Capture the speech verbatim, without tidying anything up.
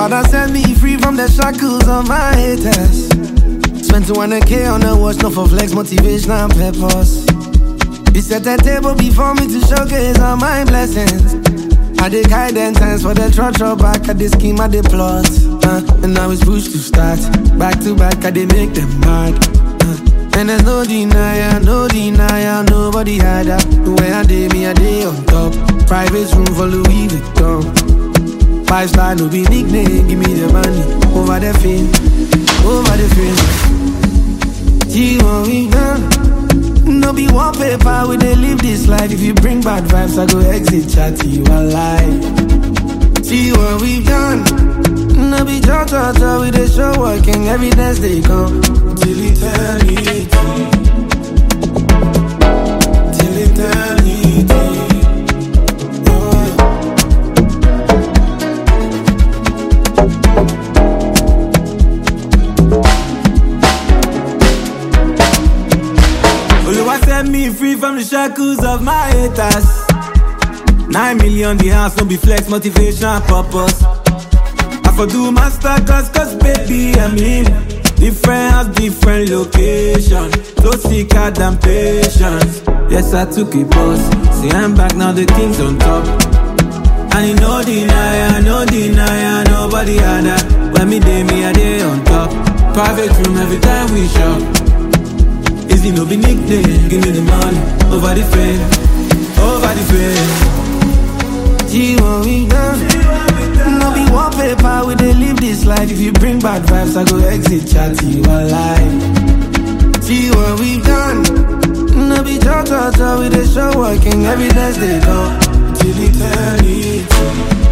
Father set me free from the shackles of my haters. Spent two hundred K on the watch, not for flex, motivation and purpose. He set a table before me to showcase all my blessings. I did guidance for the trot back at the scheme of the plot. Uh, and now it's pushed to start. Back to back, I did make them mad. Uh, and there's no denial, no denial, nobody had that. The way I did me, I did on top. Private room for Louis Vuitton. Five star, no be nickname, give me the money. Over the fame, over the fame. Gee, what we done? No be wallpaper, we they live this life. If you bring bad vibes, I go exit chatty, one life. See what we've done. No be cha cha cha, we they show working evidence they come. Till eternity, till eternity. Set me free from the shackles of my haters. Nine million the house, no be flex, motivation and purpose. I for do master class, cause baby I'm in different house, different location. So sick of damn patience. Yes, I took a bus. See, I'm back now, the king's on top. And you no deny, no deny, nobody had that. When me day, me a day on top. Private room every time we shop. Easy no be nickname, give me the money. Over the fame, over the fame. Gee, what we done? No be wallpaper, we they live this life. If you bring bad vibes, I go exit chatty, one life. See what we done? No be cha cha cha, we they show working evidence they come. Till eternity.